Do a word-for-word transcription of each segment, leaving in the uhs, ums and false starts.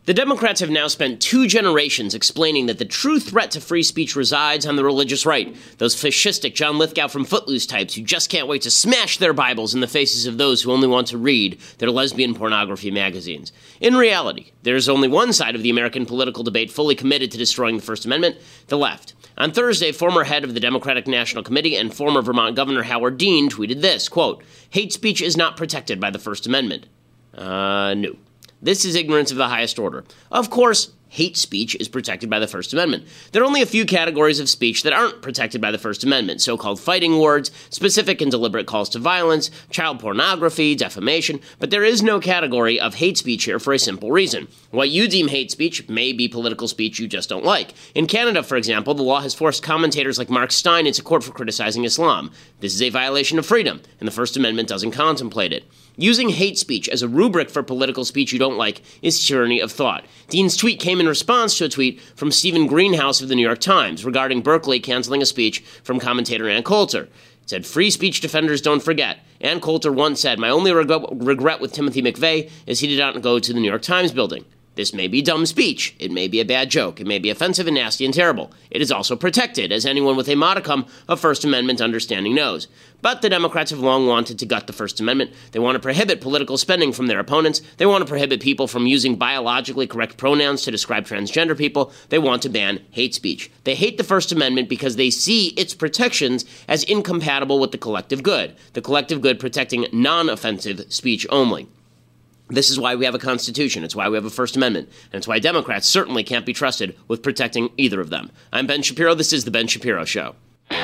The Democrats have now spent two generations explaining that the true threat to free speech resides on the religious right, those fascistic John Lithgow from Footloose types who just can't wait to smash their Bibles in the faces of those who only want to read their lesbian pornography magazines. In reality, there is only one side of the American political debate fully committed to destroying the First Amendment, the left. On Thursday, former head of the Democratic National Committee and former Vermont Governor Howard Dean tweeted this, quote, "Hate speech is not protected by the First Amendment." Uh, no. This is ignorance of the highest order. Of course, hate speech is protected by the First Amendment. There are only a few categories of speech that aren't protected by the First Amendment, so-called fighting words, specific and deliberate calls to violence, child pornography, defamation, but there is no category of hate speech here for a simple reason. What you deem hate speech may be political speech you just don't like. In Canada, for example, the law has forced commentators like Mark Steyn into court for criticizing Islam. This is a violation of freedom, and the First Amendment doesn't contemplate it. Using hate speech as a rubric for political speech you don't like is tyranny of thought. Dean's tweet came in response to a tweet from Stephen Greenhouse of the New York Times regarding Berkeley canceling a speech from commentator Ann Coulter. It said, "Free speech defenders don't forget. Ann Coulter once said, 'My only reg- regret with Timothy McVeigh is he did not go to the New York Times building.' This may be dumb speech. It may be a bad joke. It may be offensive and nasty and terrible. It is also protected, as anyone with a modicum of First Amendment understanding knows. But the Democrats have long wanted to gut the First Amendment. They want to prohibit political spending from their opponents. They want to prohibit people from using biologically correct pronouns to describe transgender people. They want to ban hate speech. They hate the First Amendment because they see its protections as incompatible with the collective good, the collective good protecting non-offensive speech only. This is why we have a Constitution. It's why we have a First Amendment. And it's why Democrats certainly can't be trusted with protecting either of them. I'm Ben Shapiro. This is The Ben Shapiro Show.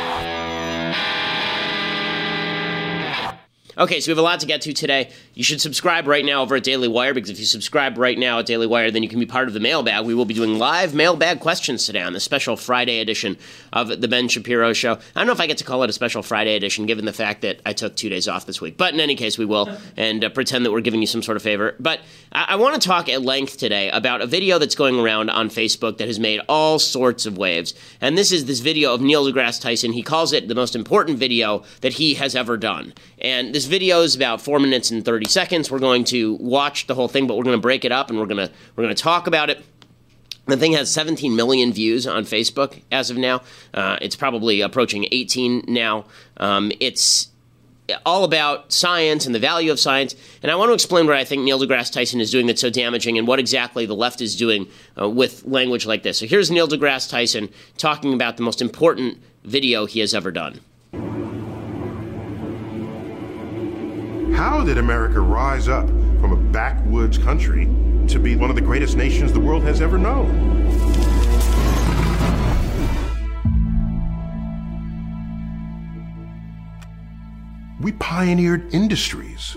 Okay, so we have a lot to get to today. You should subscribe right now over at Daily Wire, because if you subscribe right now at Daily Wire, then you can be part of the mailbag. We will be doing live mailbag questions today on the special Friday edition of The Ben Shapiro Show. I don't know if I get to call it a special Friday edition, given the fact that I took two days off this week. But in any case, we will, and uh, pretend that we're giving you some sort of favor. But I, I want to talk at length today about a video that's going around on Facebook that has made all sorts of waves. And this is this video of Neil deGrasse Tyson. He calls it the most important video that he has ever done. And this video is about four minutes and thirty seconds. We're going to watch the whole thing, but we're going to break it up and we're going to we're going to talk about it. The thing has seventeen million views on Facebook as of now. Uh, it's probably approaching eighteen now. Um, it's all about science and the value of science. And I want to explain what I think Neil deGrasse Tyson is doing that's so damaging and what exactly the left is doing uh, with language like this. So here's Neil deGrasse Tyson talking about the most important video he has ever done. How did America rise up from a backwoods country to be one of the greatest nations the world has ever known? We pioneered industries.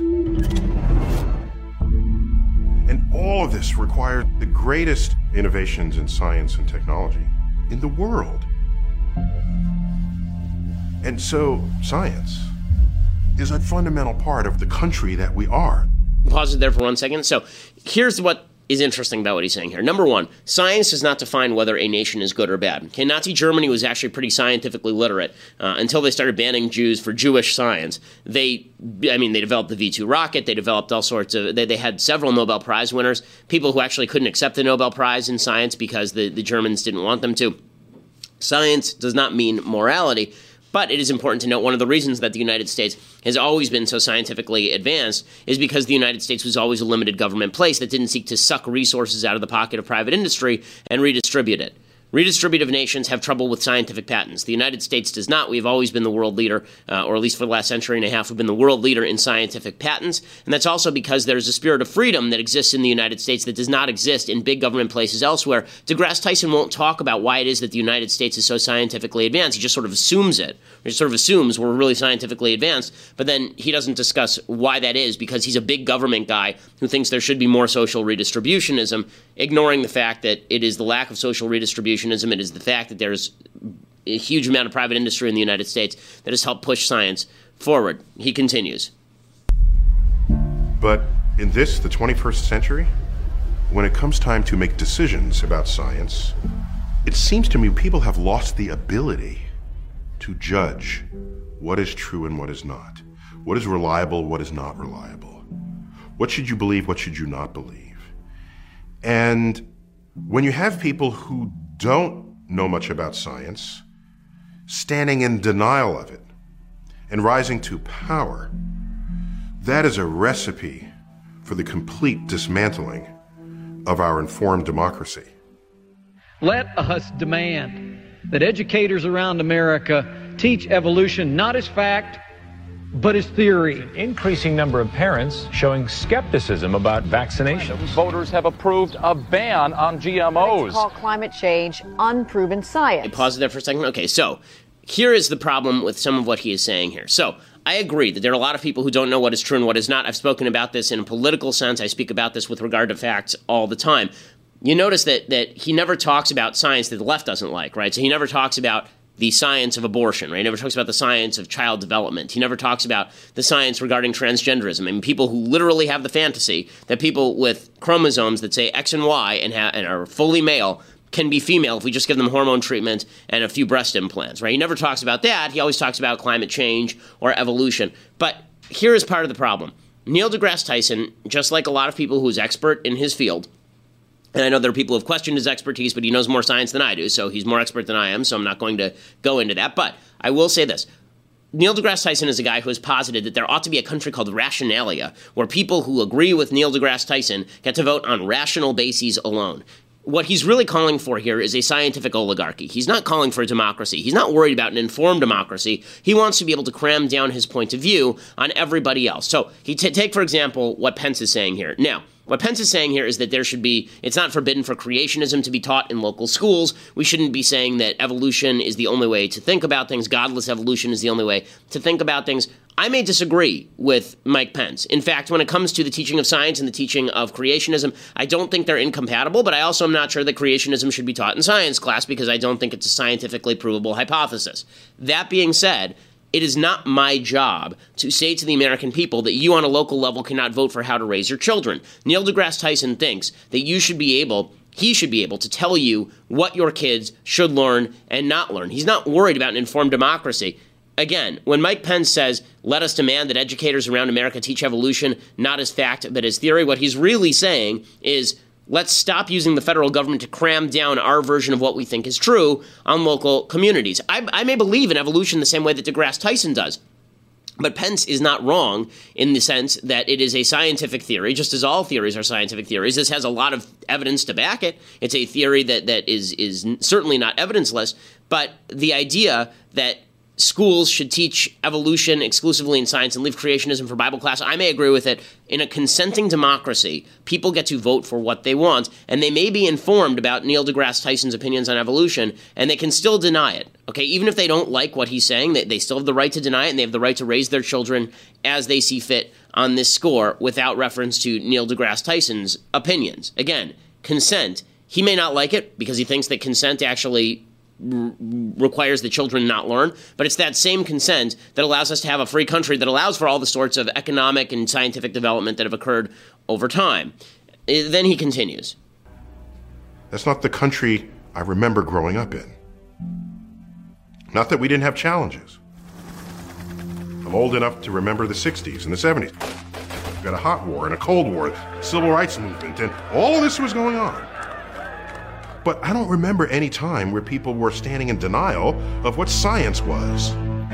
And all of this required the greatest innovations in science and technology in the world. And so, science is a fundamental part of the country that we are. Pause it there for one second. So here's what is interesting about what he's saying here. Number one, science does not define whether a nation is good or bad. Okay, Nazi Germany was actually pretty scientifically literate uh, until they started banning Jews for Jewish science. They, I mean, they developed the V two rocket. They developed all sorts of, they, they had several Nobel Prize winners, people who actually couldn't accept the Nobel Prize in science because the, the Germans didn't want them to. Science does not mean morality. But it is important to note one of the reasons that the United States has always been so scientifically advanced is because the United States was always a limited government place that didn't seek to suck resources out of the pocket of private industry and redistribute it. Redistributive nations have trouble with scientific patents. The United States does not. We've always been the world leader, uh, or at least for the last century and a half, we've been the world leader in scientific patents. And that's also because there's a spirit of freedom that exists in the United States that does not exist in big government places elsewhere. deGrasse Tyson won't talk about why it is that the United States is so scientifically advanced. He just sort of assumes it. He just sort of assumes we're really scientifically advanced, but then he doesn't discuss why that is because he's a big government guy who thinks there should be more social redistributionism, ignoring the fact that it is the lack of social redistributionism, it is the fact that there's a huge amount of private industry in the United States that has helped push science forward. He continues. But in this, the twenty-first century, when it comes time to make decisions about science, it seems to me people have lost the ability to judge what is true and what is not, what is reliable, what is not reliable, what should you believe, what should you not believe. And when you have people who don't know much about science standing in denial of it and rising to power, that is a recipe for the complete dismantling of our informed democracy. Let us demand that educators around America teach evolution not as fact, but as theory. An increasing number of parents showing skepticism about vaccinations. Voters have approved a ban on G M Os. Critics call climate change unproven science. I pause there for a second. Okay, so here is the problem with some of what he is saying here. So I agree that there are a lot of people who don't know what is true and what is not. I've spoken about this in a political sense. I speak about this with regard to facts all the time. You notice that that he never talks about science that the left doesn't like, right? So he never talks about the science of abortion, right? He never talks about the science of child development. He never talks about the science regarding transgenderism. I mean, people who literally have the fantasy that people with chromosomes that say X and Y and, ha- and are fully male can be female if we just give them hormone treatment and a few breast implants, right? He never talks about that. He always talks about climate change or evolution. But here is part of the problem. Neil deGrasse Tyson, just like a lot of people who's expert in his field, and I know there are people who have questioned his expertise, but he knows more science than I do, so he's more expert than I am, so I'm not going to go into that. But I will say this. Neil deGrasse Tyson is a guy who has posited that there ought to be a country called Rationalia, where people who agree with Neil deGrasse Tyson get to vote on rational bases alone. What he's really calling for here is a scientific oligarchy. He's not calling for a democracy. He's not worried about an informed democracy. He wants to be able to cram down his point of view on everybody else. So he t- take, for example, what Pence is saying here. Now, what Pence is saying here is that there should be, it's not forbidden for creationism to be taught in local schools. We shouldn't be saying that evolution is the only way to think about things. Godless evolution is the only way to think about things. I may disagree with Mike Pence. In fact, when it comes to the teaching of science and the teaching of creationism, I don't think they're incompatible, but I also am not sure that creationism should be taught in science class because I don't think it's a scientifically provable hypothesis. That being said, it is not my job to say to the American people that you on a local level cannot vote for how to raise your children. Neil deGrasse Tyson thinks that you should be able, he should be able to tell you what your kids should learn and not learn. He's not worried about an informed democracy. Again, when Mike Pence says, let us demand that educators around America teach evolution not as fact but as theory, what he's really saying is, let's stop using the federal government to cram down our version of what we think is true on local communities. I, I may believe in evolution the same way that deGrasse Tyson does. But Pence is not wrong in the sense that it is a scientific theory, just as all theories are scientific theories. This has a lot of evidence to back it. It's a theory that, that is, is certainly not evidenceless. But the idea that schools should teach evolution exclusively in science and leave creationism for Bible class, I may agree with it. In a consenting democracy, people get to vote for what they want, and they may be informed about Neil deGrasse Tyson's opinions on evolution, and they can still deny it. Okay, even if they don't like what he's saying, they, they still have the right to deny it, and they have the right to raise their children as they see fit on this score without reference to Neil deGrasse Tyson's opinions. Again, consent. He may not like it because he thinks that consent actually requires the children not learn, but it's that same consent that allows us to have a free country that allows for all the sorts of economic and scientific development that have occurred over time. Then he continues. That's not the country I remember growing up in. Not that we didn't have challenges. I'm old enough to remember the sixties and the seventies. We've got a hot war and a cold war, civil rights movement, and all of this was going on. But I don't remember any time where people were standing in denial of what science was.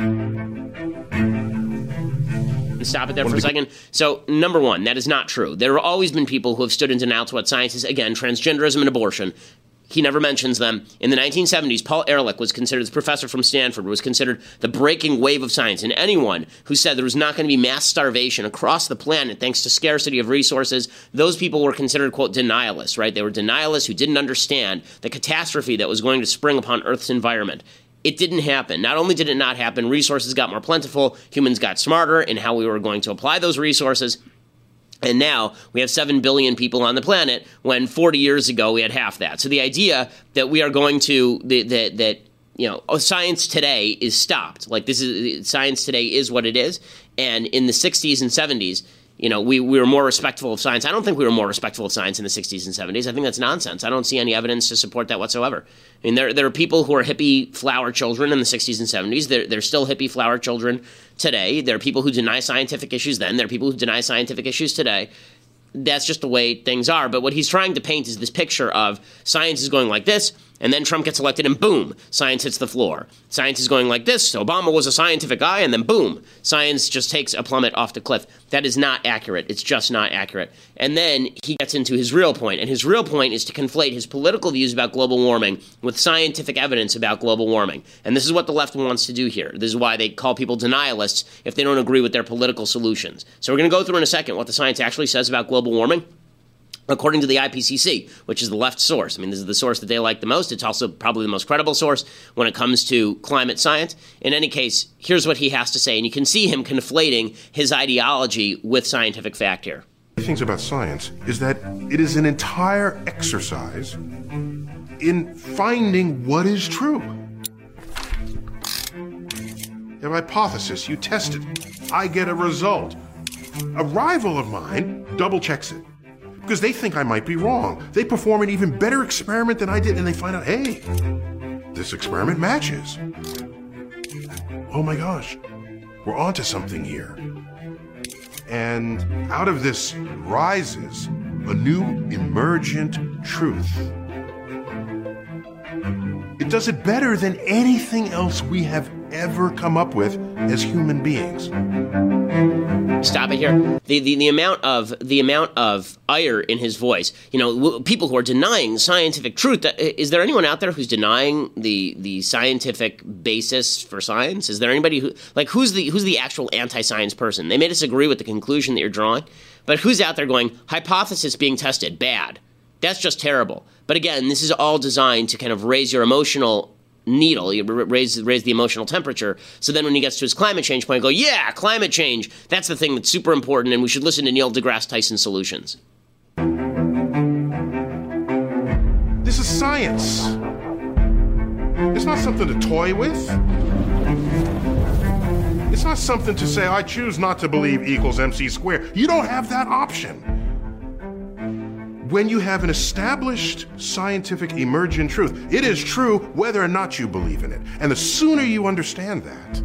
Stop it there for a second. So, number one, that is not true. There have always been people who have stood in denial to what science is. Again, transgenderism and abortion. He never mentions them. In the nineteen seventies, Paul Ehrlich was considered, the professor from Stanford, was considered the breaking wave of science. And anyone who said there was not going to be mass starvation across the planet thanks to scarcity of resources, those people were considered, quote, denialists, right? They were denialists who didn't understand the catastrophe that was going to spring upon Earth's environment. It didn't happen. Not only did it not happen, resources got more plentiful, humans got smarter in how we were going to apply those resources. And now we have seven billion people on the planet when forty years ago we had half that. So the idea that we are going to, that, that you know, oh, science today is stopped. Like this is, science today is what it is. And in the sixties and seventies, you know, we, we were more respectful of science. I don't think we were more respectful of science in the sixties and seventies. I think that's nonsense. I don't see any evidence to support that whatsoever. I mean, there there are people who are hippie flower children in the sixties and seventies. They're, they're still hippie flower children today. There are people who deny scientific issues then. There are people who deny scientific issues today. that's just the way things are. But what he's trying to paint is this picture of science is going like this, and then Trump gets elected, and boom, science hits the floor. Science is going like this. Obama was a scientific guy, and then boom, science just takes a plummet off the cliff. That is not accurate. It's just not accurate. And then he gets into his real point, and his real point is to conflate his political views about global warming with scientific evidence about global warming. And this is what the left wants to do here. This is why they call people denialists if they don't agree with their political solutions. So we're going to go through in a second what the science actually says about global warming. According to the I P C C, which is the left source. I mean, this is the source that they like the most. It's also probably the most credible source when it comes to climate science. In any case, here's what he has to say, and you can see him conflating his ideology with scientific fact here. The things about science is that it is an entire exercise in finding what is true. You have a hypothesis, you test it. I get a result. A rival of mine double checks it, because they think I might be wrong. They perform an even better experiment than I did, and they find out, hey, this experiment matches. Oh my gosh, we're onto something here. And out of this rises a new emergent truth. It does it better than anything else we have ever come up with as human beings. Stop it here. The, the the amount of the amount of ire in his voice. You know, w- people who are denying scientific truth. Is there anyone out there who's denying the the scientific basis for science? Is there anybody who like who's the who's the actual anti-science person? They may disagree with the conclusion that you're drawing, but who's out there going, hypothesis being tested, bad. That's just terrible. But again, this is all designed to kind of raise your emotional needle, you raise raise the emotional temperature, so then when he gets to his climate change point, go, yeah, climate change, that's the thing that's super important, and we should listen to Neil deGrasse Tyson's solutions. This is science. It's not something to toy with. It's not something to say, I choose not to believe equals M C squared. You don't have that option. When you have an established scientific emergent truth, it is true whether or not you believe in it. And the sooner you understand that,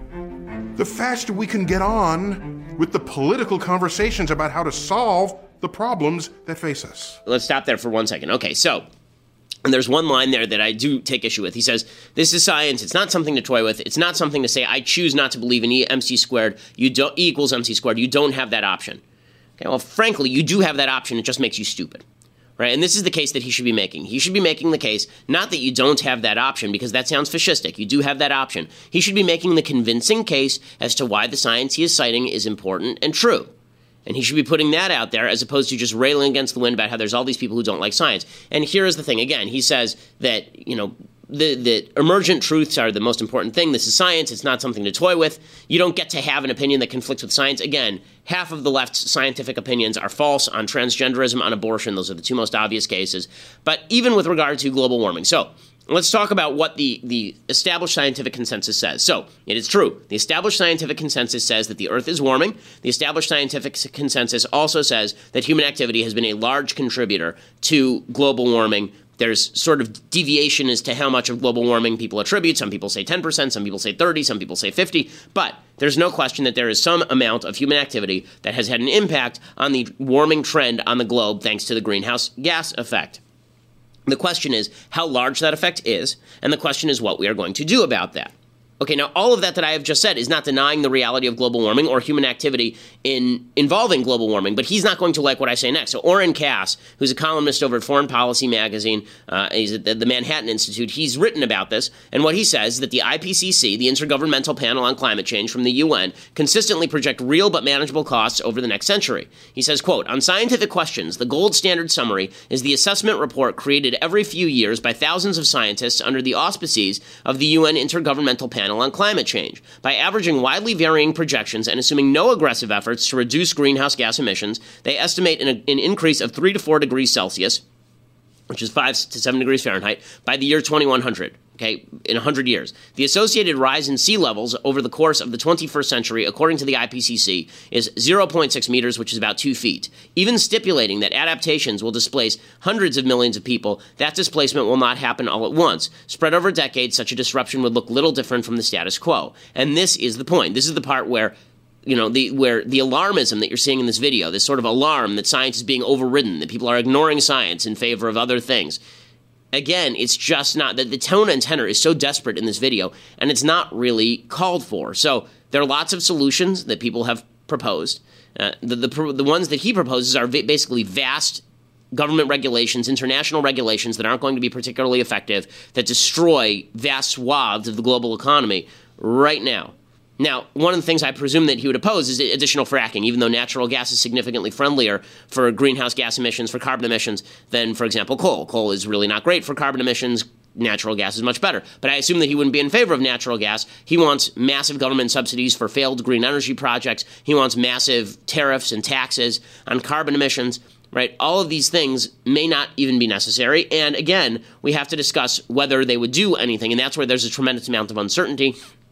the faster we can get on with the political conversations about how to solve the problems that face us. Let's stop there for one second. Okay, so, and there's one line there that I do take issue with. He says, this is science. It's not something to toy with. It's not something to say, I choose not to believe in E M C squared. You don't, E equals M C squared. You don't have that option. Okay, well, frankly, you do have that option. It just makes you stupid, right? And this is the case that he should be making. He should be making the case, not that you don't have that option, because that sounds fascistic. You do have that option. He should be making the convincing case as to why the science he is citing is important and true. And he should be putting that out there as opposed to just railing against the wind about how there's all these people who don't like science. And here is the thing. Again, he says that, you know, The, the emergent truths are the most important thing. This is science. It's not something to toy with. You don't get to have an opinion that conflicts with science. Again, half of the left's scientific opinions are false on transgenderism, on abortion. Those are the two most obvious cases. But even with regard to global warming. So let's talk about what the, the established scientific consensus says. So it is true. The established scientific consensus says that the Earth is warming. The established scientific consensus also says that human activity has been a large contributor to global warming. There's sort of deviation as to how much of global warming people attribute. Some people say ten percent, some people say thirty, some people say fifty. But there's no question that there is some amount of human activity that has had an impact on the warming trend on the globe thanks to the greenhouse gas effect. The question is how large that effect is, and the question is what we are going to do about that. Okay, now all of that that I have just said is not denying the reality of global warming or human activity in involving global warming, but he's not going to like what I say next. So Oren Cass, who's a columnist over at Foreign Policy Magazine, uh, he's at the Manhattan Institute, he's written about this, and what he says is that the I P C C, the Intergovernmental Panel on Climate Change from the U N, consistently project real but manageable costs over the next century. He says, quote, on scientific questions, the gold standard summary is the assessment report created every few years by thousands of scientists under the auspices of the U N Intergovernmental Panel on Climate Change. By averaging widely varying projections and assuming no aggressive efforts to reduce greenhouse gas emissions, they estimate an, an increase of three to four degrees Celsius, which is five to seven degrees Fahrenheit, by the year twenty-one hundred. Okay, in one hundred years. The associated rise in sea levels over the course of the twenty-first century, according to the I P C C, is zero point six meters, which is about two feet. Even stipulating that adaptations will displace hundreds of millions of people, that displacement will not happen all at once. Spread over decades, such a disruption would look little different from the status quo. And this is the point. This is the part where you know, the where the alarmism that you're seeing in this video, this sort of alarm that science is being overridden, that people are ignoring science in favor of other things. Again, it's just not that the tone and tenor is so desperate in this video, and it's not really called for. So there are lots of solutions that people have proposed. Uh, the, the the ones that he proposes are va- basically vast government regulations, international regulations that aren't going to be particularly effective, that destroy vast swaths of the global economy right now. Now, one of the things I presume that he would oppose is additional fracking, even though natural gas is significantly friendlier for greenhouse gas emissions, for carbon emissions, than, for example, coal. Coal is really not great for carbon emissions. Natural gas is much better. But I assume that he wouldn't be in favor of natural gas. He wants massive government subsidies for failed green energy projects. He wants massive tariffs and taxes on carbon emissions. Right? All of these things may not even be necessary. And again, we have to discuss whether they would do anything. And that's where there's a tremendous amount of uncertainty.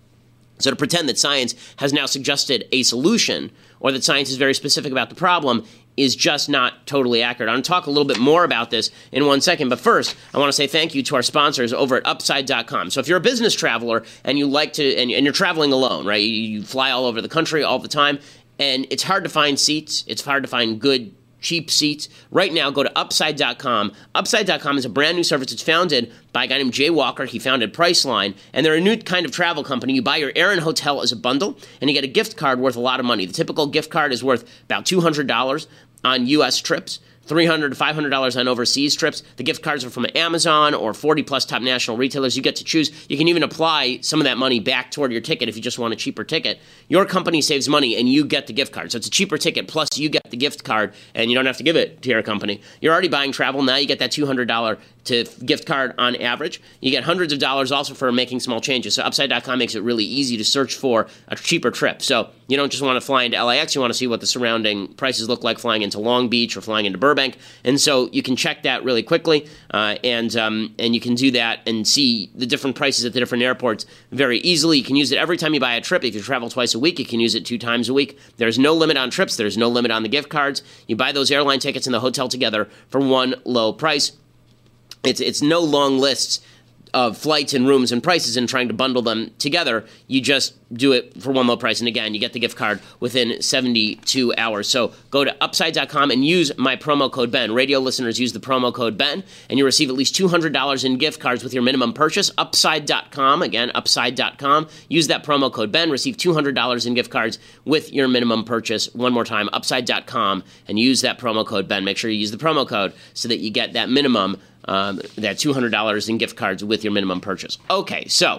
So to pretend that science has now suggested a solution, or that science is very specific about the problem, is just not totally accurate. I'm going to talk a little bit more about this in one second. But first, I want to say thank you to our sponsors over at Upside dot com. So if you're a business traveler and you like to, and, and you're traveling alone, right? You, you fly all over the country all the time, and it's hard to find seats. It's hard to find good, cheap seats. Right now, go to Upside dot com. Upside dot com is a brand new service. It's founded by a guy named Jay Walker. He founded Priceline, and they're a new kind of travel company. You buy your air and hotel as a bundle, and you get a gift card worth a lot of money. The typical gift card is worth about two hundred dollars on U S trips, three hundred dollars to five hundred dollars on overseas trips. The gift cards are from Amazon or forty plus top national retailers. You get to choose. You can even apply some of that money back toward your ticket if you just want a cheaper ticket. Your company saves money and you get the gift card. So it's a cheaper ticket plus you get the gift card and you don't have to give it to your company. You're already buying travel. Now you get that two hundred dollars to gift card on average. You get hundreds of dollars also for making small changes. So Upside dot com makes it really easy to search for a cheaper trip. So you don't just want to fly into L A X. You want to see what the surrounding prices look like flying into Long Beach or flying into Burbank. And so you can check that really quickly, uh, and um, and you can do that and see the different prices at the different airports very easily. You can use it every time you buy a trip. If you travel twice a week, you can use it two times a week. There's no limit on trips. There's no limit on the gift cards. You buy those airline tickets and the hotel together for one low price. It's it's no long lists of flights and rooms and prices and trying to bundle them together. You just do it for one low price. And again, you get the gift card within seventy-two hours. So go to Upside dot com and use my promo code Ben. Radio listeners use the promo code Ben, and you receive at least two hundred dollars in gift cards with your minimum purchase. Upside dot com, again, Upside dot com. Use that promo code Ben. Receive two hundred dollars in gift cards with your minimum purchase. One more time, Upside dot com, and use that promo code Ben. Make sure you use the promo code so that you get that minimum, um, that two hundred dollars in gift cards with your minimum purchase. Okay, so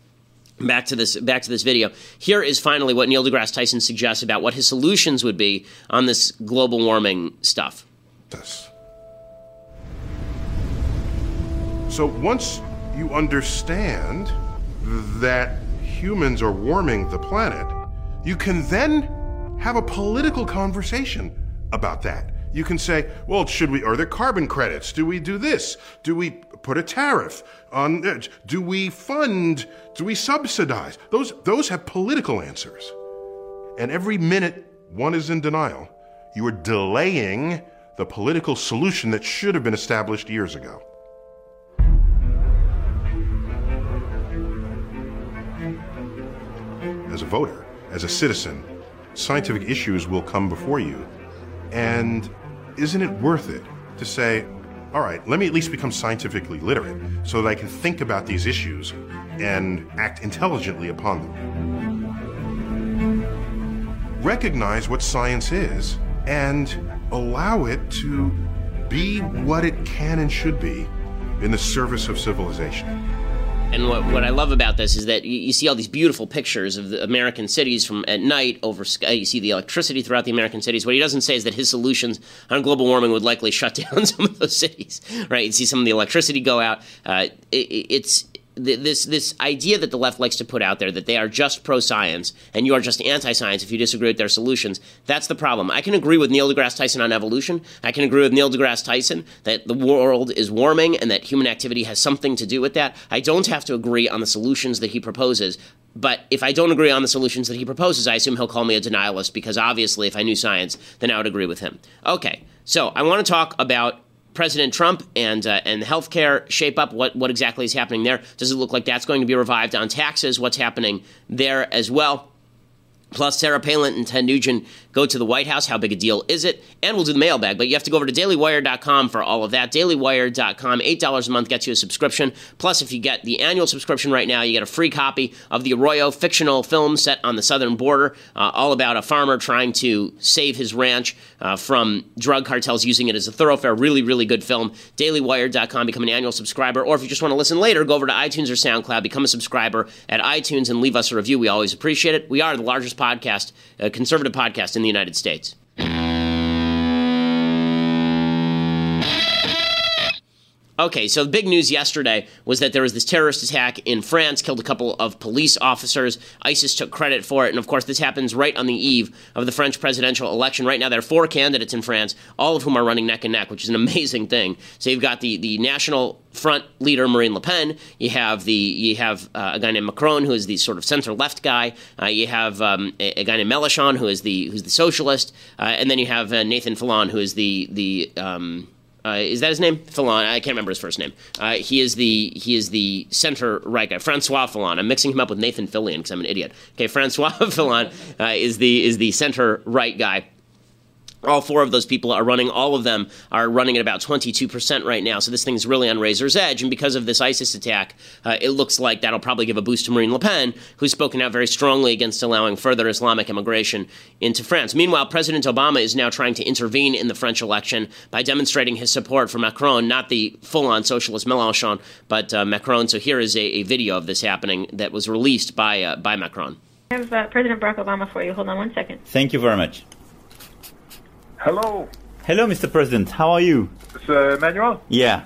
Back to this back to this video. Here is finally what Neil deGrasse Tyson suggests about what his solutions would be on this global warming stuff. This. So once you understand that humans are warming the planet, you can then have a political conversation about that. You can say, well, should we, are there carbon credits? Do we do this? Do we put a tariff on it? Do we fund? Do we subsidize? Those, those have political answers. And every minute one is in denial, you are delaying the political solution that should have been established years ago. As a voter, as a citizen, scientific issues will come before you. And isn't it worth it to say, all right, let me at least become scientifically literate so that I can think about these issues and act intelligently upon them. Recognize what science is and allow it to be what it can and should be in the service of civilization. And what, what I love about this is that you, you see all these beautiful pictures of the American cities from at night over sky. You see the electricity throughout the American cities. What he doesn't say is that his solutions on global warming would likely shut down some of those cities, right? You see some of the electricity go out. Uh, it, it's this this idea that the left likes to put out there that they are just pro-science and you are just anti-science if you disagree with their solutions. That's the problem. I can agree with Neil deGrasse Tyson on evolution. I can agree with Neil deGrasse Tyson that the world is warming and that human activity has something to do with that. I don't have to agree on the solutions that he proposes. But if I don't agree on the solutions that he proposes, I assume he'll call me a denialist because obviously if I knew science, then I would agree with him. Okay, so I want to talk about President Trump and uh, and healthcare shape up. What what exactly is happening there? Does it look like that's going to be revived on taxes? What's happening there as well? Plus, Sarah Palin and Ted Nugent go to the White House. How big a deal is it? And we'll do the mailbag, but you have to go over to daily wire dot com for all of that. daily wire dot com, eight dollars a month gets you a subscription. Plus, if you get the annual subscription right now, you get a free copy of the Arroyo fictional film set on the southern border, uh, all about a farmer trying to save his ranch uh, from drug cartels using it as a thoroughfare. Really, really good film. daily wire dot com, become an annual subscriber. Or if you just want to listen later, go over to iTunes or SoundCloud, become a subscriber at iTunes, and leave us a review. We always appreciate it. We are the largest podcast, a conservative podcast in the United States. Okay, so the big news yesterday was that there was this terrorist attack in France, killed a couple of police officers. ISIS took credit for it, and of course this happens right on the eve of the French presidential election. Right now there are four candidates in France, all of whom are running neck and neck, which is an amazing thing. So you've got the, the National Front leader Marine Le Pen. You have the you have uh, a guy named Macron, who is the sort of center-left guy. Uh, you have um, a, a guy named Mélenchon, who is the who's the socialist, uh, and then you have uh, Nathan Fillon, who is the the um, Uh, is that his name? Fillon. I can't remember his first name. Uh, he is the he is the center right guy. Francois Fillon. I'm mixing him up with Nathan Fillion because I'm an idiot. Okay, Francois Fillon uh, is the is the center right guy. All four of those people are running. All of them are running at about twenty-two percent right now. So this thing's really on razor's edge. And because of this ISIS attack, uh, it looks like that'll probably give a boost to Marine Le Pen, who's spoken out very strongly against allowing further Islamic immigration into France. Meanwhile, President Obama is now trying to intervene in the French election by demonstrating his support for Macron, not the full-on socialist Mélenchon, but uh, Macron. So here is a, a video of this happening that was released by uh, by Macron. I have uh, President Barack Obama for you. Hold on one second. Thank you very much. Hello. Hello, Mister President. How are you? It's uh, Emmanuel? Yeah.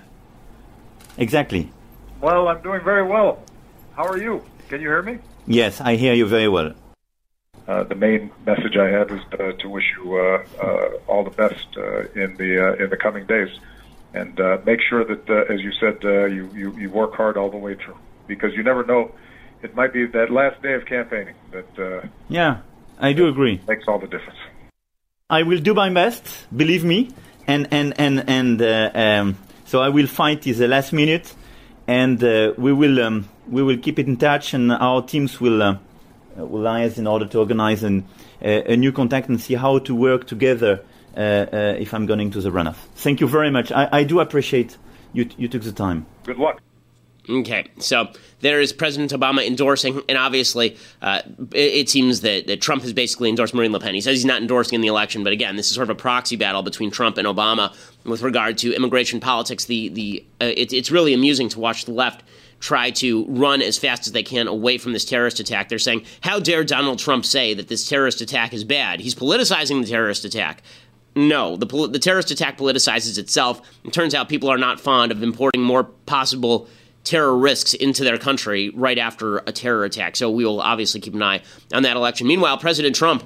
Exactly. Well, I'm doing very well. How are you? Can you hear me? Yes, I hear you very well. Uh, the main message I had was uh, to wish you uh, uh, all the best uh, in the uh, in the coming days, and uh, make sure that, uh, as you said, uh, you, you you work hard all the way through, because you never know. It might be that last day of campaigning that. Uh, yeah, I do agree. Makes all the difference. I will do my best, believe me, and and and and uh, um, so I will fight till the last minute, and uh, we will um, we will keep it in touch, and our teams will uh, will liaise in order to organize an, uh, a new contact and see how to work together uh, uh, if I'm going to the runoff. Thank you very much. I, I do appreciate you you took the time. Good luck. Okay, so there is President Obama endorsing, and obviously uh, it, it seems that, that Trump has basically endorsed Marine Le Pen. He says he's not endorsing in the election, but again, this is sort of a proxy battle between Trump and Obama with regard to immigration politics. The the uh, it, it's really amusing to watch the left try to run as fast as they can away from this terrorist attack. They're saying, how dare Donald Trump say that this terrorist attack is bad? He's politicizing the terrorist attack. No, the, the terrorist attack politicizes itself. It turns out people are not fond of importing more possible terror risks into their country right after a terror attack. So we will obviously keep an eye on that election. Meanwhile, President Trump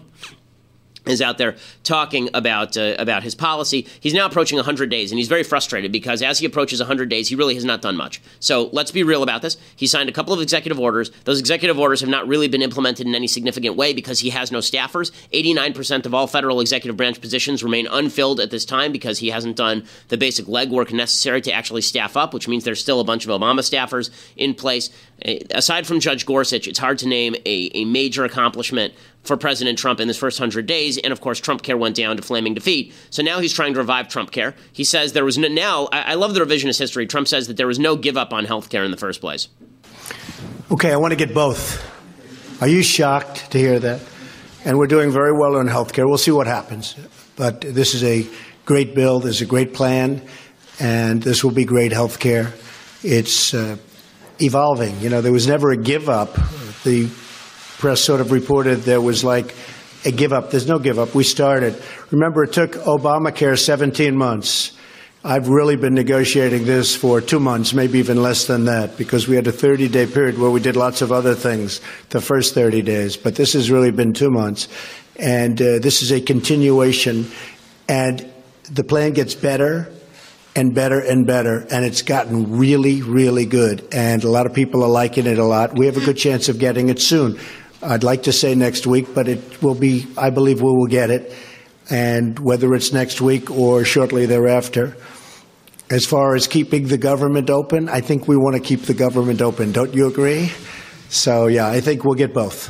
is out there talking about uh, about his policy. He's now approaching one hundred days, and he's very frustrated because as he approaches one hundred days, he really has not done much. So let's be real about this. He signed a couple of executive orders. Those executive orders have not really been implemented in any significant way because he has no staffers. eighty-nine percent of all federal executive branch positions remain unfilled at this time because he hasn't done the basic legwork necessary to actually staff up, which means there's still a bunch of Obama staffers in place. Aside from Judge Gorsuch, it's hard to name a, a major accomplishment for President Trump in this first one hundred days. And, of course, Trump Care went down to flaming defeat. So now he's trying to revive Trump Care. He says there was no, now, I, I love the revisionist history. Trump says that there was no give up on health care in the first place. Okay, I want to get both. Are you shocked to hear that? And we're doing very well on health care. We'll see what happens. But this is a great bill. There's a great plan. And this will be great health care. It's uh, evolving. You know, there was never a give up. The press sort of reported there was like a give up. There's no give up. We started. Remember, it took Obamacare seventeen months. I've really been negotiating this for two months, maybe even less than that, because we had a thirty-day period where we did lots of other things the first thirty days. But this has really been two months. And uh, this is a continuation. And the plan gets better and better and better, and it's gotten really, really good. And a lot of people are liking it a lot. We have a good chance of getting it soon. I'd like to say next week, but it will be, I believe we will get it, and whether it's next week or shortly thereafter. As far as keeping the government open, I think we want to keep the government open. Don't you agree? So, yeah, I think we'll get both.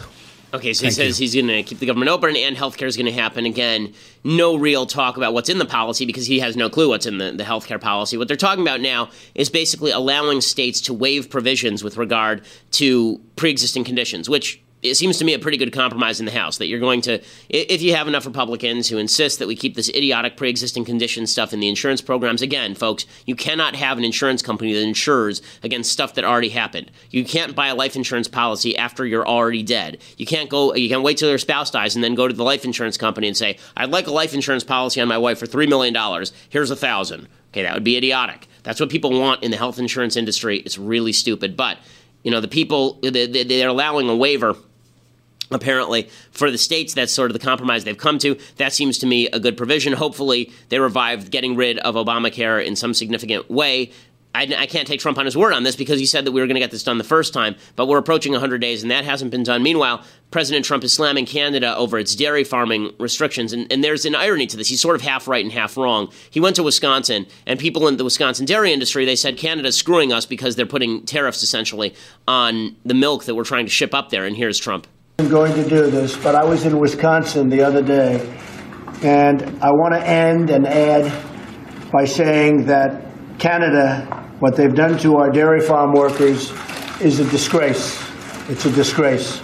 Okay, so Thank he says you. he's going to keep the government open and healthcare is going to happen. Again, no real talk about what's in the policy because he has no clue what's in the, the healthcare policy. What they're talking about now is basically allowing states to waive provisions with regard to pre-existing conditions, which it seems to me a pretty good compromise in the House, that you're going to, if you have enough Republicans who insist that we keep this idiotic pre-existing condition stuff in the insurance programs, again, folks, you cannot have an insurance company that insures against stuff that already happened. You can't buy a life insurance policy after you're already dead. You can't go, you can wait till your spouse dies and then go to the life insurance company and say, I'd like a life insurance policy on my wife for three million dollars. Here's a thousand. Okay, that would be idiotic. That's what people want in the health insurance industry. It's really stupid. But, you know, the people, they're allowing a waiver apparently, for the states. That's sort of the compromise they've come to. That seems to me a good provision. Hopefully, they revived getting rid of Obamacare in some significant way. I, I can't take Trump on his word on this because he said that we were going to get this done the first time, but we're approaching one hundred days, and that hasn't been done. Meanwhile, President Trump is slamming Canada over its dairy farming restrictions, and, and there's an irony to this. He's sort of half right and half wrong. He went to Wisconsin, and people in the Wisconsin dairy industry, they said Canada's screwing us because they're putting tariffs, essentially, on the milk that we're trying to ship up there, and here's Trump. I'm going to do this, but I was in Wisconsin the other day, and I want to end and add by saying that Canada, what they've done to our dairy farm workers is a disgrace. It's a disgrace.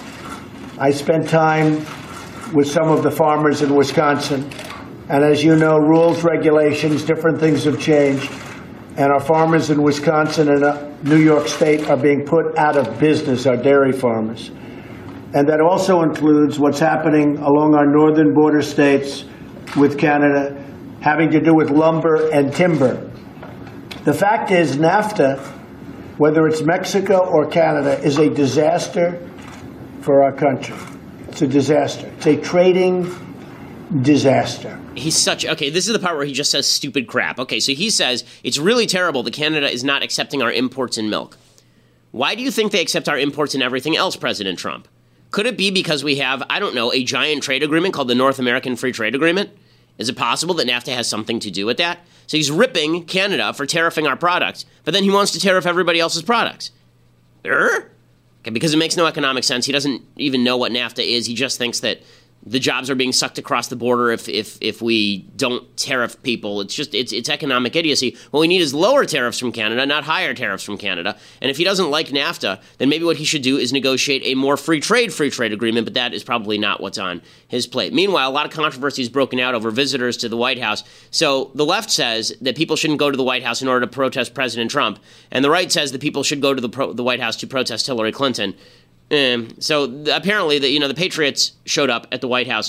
I spent time with some of the farmers in Wisconsin, and as you know, rules, regulations, different things have changed, and our farmers in Wisconsin and New York State are being put out of business, our dairy farmers. And that also includes what's happening along our northern border states with Canada, having to do with lumber and timber. The fact is, NAFTA, whether it's Mexico or Canada, is a disaster for our country. It's a disaster. It's a trading disaster. He's such, okay, this is the part where he just says stupid crap. Okay, so he says it's really terrible that Canada is not accepting our imports in milk. Why do you think they accept our imports in everything else, President Trump? Could it be because we have, I don't know, a giant trade agreement called the North American Free Trade Agreement? Is it possible that NAFTA has something to do with that? So he's ripping Canada for tariffing our products, but then he wants to tariff everybody else's products. Er? Okay, because it makes no economic sense. He doesn't even know what NAFTA is. He just thinks that the jobs are being sucked across the border if if if we don't tariff people. It's just, it's it's economic idiocy. What we need is lower tariffs from Canada, not higher tariffs from Canada. And if he doesn't like NAFTA, then maybe what he should do is negotiate a more free trade, free trade agreement, but that is probably not what's on his plate. Meanwhile, a lot of controversy is broken out over visitors to the White House. So the left says that people shouldn't go to the White House in order to protest President Trump, and the right says that people should go to the, pro- the White House to protest Hillary Clinton. Um, so th- apparently, the, you know, the Patriots showed up at the White House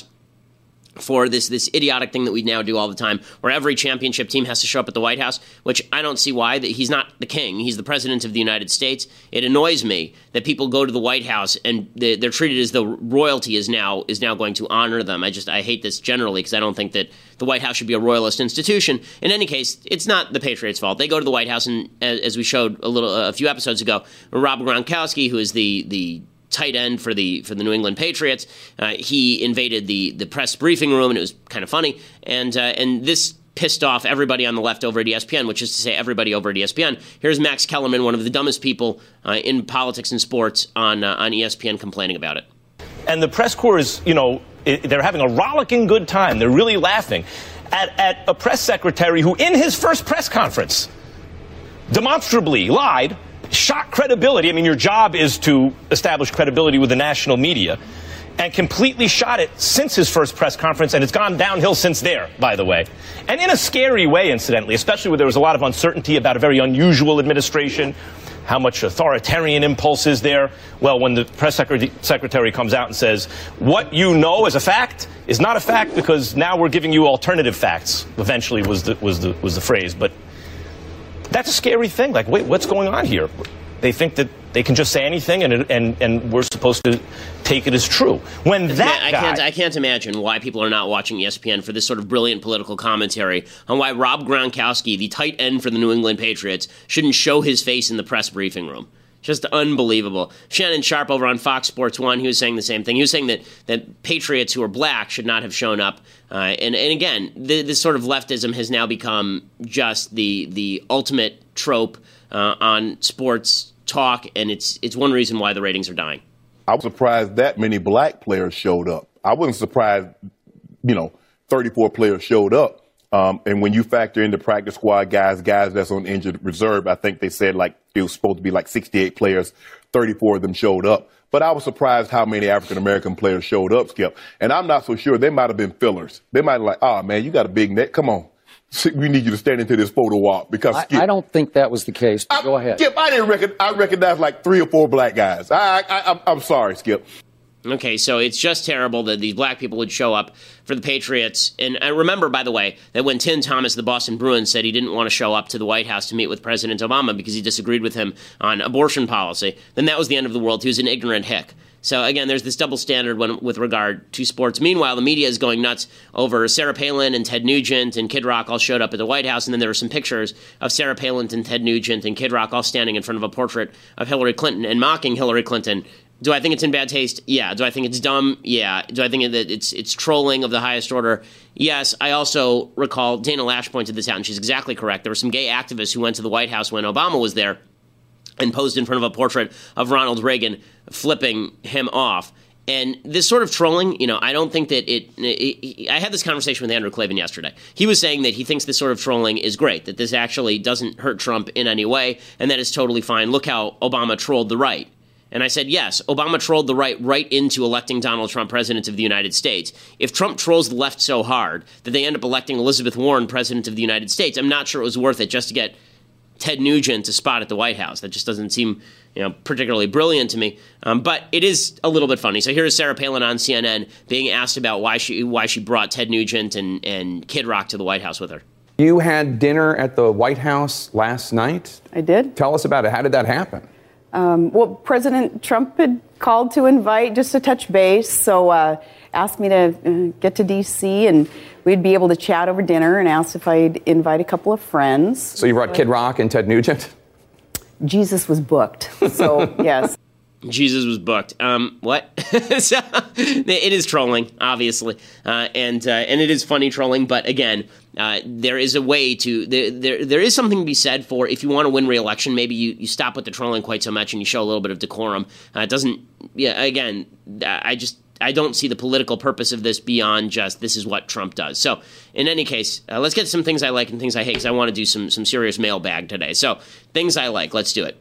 for this this idiotic thing that we now do all the time, where every championship team has to show up at the White House, which I don't see why. That he's not the king. He's the president of the United States. It annoys me that people go to the White House and they, they're treated as though royalty is now is now going to honor them. I just I hate this generally because I don't think that the White House should be a royalist institution. In any case, it's not the Patriots' fault. They go to the White House, and as we showed a little a few episodes ago, Rob Gronkowski, who is the the tight end for the for the New England Patriots, uh, he invaded the the press briefing room, and it was kind of funny. And uh, and this pissed off everybody on the left over at E S P N, which is to say everybody over at E S P N. Here's Max Kellerman, one of the dumbest people uh, in politics and sports, on uh, on E S P N complaining about it. And the press corps is, you know, they're having a rollicking good time. They're really laughing at, at a press secretary who, in his first press conference, demonstrably lied, shot credibility. I mean, your job is to establish credibility with the national media, and completely shot it since his first press conference, and it's gone downhill since there, by the way. And in a scary way, incidentally, especially where there was a lot of uncertainty about a very unusual administration, how much authoritarian impulse is there. Well, when the press secretary, secretary comes out and says, what you know as a fact is not a fact because now we're giving you alternative facts, eventually was the, was the, was the phrase. But that's a scary thing. Like, wait, what's going on here? They think that they can just say anything, and it, and and we're supposed to take it as true. When that I guy, can't I can't imagine why people are not watching E S P N for this sort of brilliant political commentary on why Rob Gronkowski, the tight end for the New England Patriots, shouldn't show his face in the press briefing room. Just unbelievable. Shannon Sharp over on Fox Sports One, he was saying the same thing. He was saying that, that patriots who are black should not have shown up. Uh, and, and again, the, this sort of leftism has now become just the the ultimate trope uh, on sports talk, and it's it's one reason why the ratings are dying. I was surprised that many black players showed up. I wasn't surprised, you know, thirty-four players showed up. Um, and when you factor in the practice squad guys, guys that's on injured reserve, I think they said like it was supposed to be like sixty-eight players, thirty-four of them showed up. But I was surprised how many African-American players showed up, Skip. And I'm not so sure. They might have been fillers. They might have like, oh, man, you got a big neck. Come on. We need you to stand into this photo walk. Because I, Skip, I don't think that was the case. But I, go ahead. Skip, I didn't recognize, I recognized like three or four black guys. I, I, I, I'm sorry, Skip. Okay, so it's just terrible that these black people would show up for the Patriots. And I remember, by the way, that when Tim Thomas, the Boston Bruins, said he didn't want to show up to the White House to meet with President Obama because he disagreed with him on abortion policy, then that was the end of the world. He was an ignorant hick. So, again, there's this double standard when, with regard to sports. Meanwhile, the media is going nuts over Sarah Palin and Ted Nugent and Kid Rock all showed up at the White House, and then there were some pictures of Sarah Palin and Ted Nugent and Kid Rock all standing in front of a portrait of Hillary Clinton and mocking Hillary Clinton. Do I think it's in bad taste? Yeah. Do I think it's dumb? Yeah. Do I think that it's it's trolling of the highest order? Yes. I also recall Dana Lash pointed this out, and she's exactly correct. There were some gay activists who went to the White House when Obama was there and posed in front of a portrait of Ronald Reagan, flipping him off. And this sort of trolling, you know, I don't think that it, it, I had this conversation with Andrew Klavan yesterday. He was saying that he thinks this sort of trolling is great, that this actually doesn't hurt Trump in any way, and that is totally fine. Look how Obama trolled the right. And I said, yes, Obama trolled the right right into electing Donald Trump president of the United States. If Trump trolls the left so hard that they end up electing Elizabeth Warren president of the United States, I'm not sure it was worth it just to get Ted Nugent a spot at the White House. That just doesn't seem, you know, particularly brilliant to me. Um, but it is a little bit funny. So here is Sarah Palin on C N N being asked about why she why she brought Ted Nugent and, and Kid Rock to the White House with her. You had dinner at the White House last night? I did. Tell us about it. How did that happen? Um, well, President Trump had called to invite just to touch base, so uh, asked me to uh, get to D C and we'd be able to chat over dinner, and asked if I'd invite a couple of friends. So you brought Kid Rock and Ted Nugent? Jesus was booked, so yes. Jesus was booked. Um, what? So, it is trolling, obviously, uh, and uh, and it is funny trolling. But again, uh, there is a way to there, there there is something to be said for if you want to win re-election. Maybe you, you stop with the trolling quite so much and you show a little bit of decorum. Uh, it doesn't. Yeah. Again, I just I don't see the political purpose of this beyond just this is what Trump does. So in any case, uh, let's get to some things I like and things I hate because I want to do some some serious mailbag today. So things I like. Let's do it.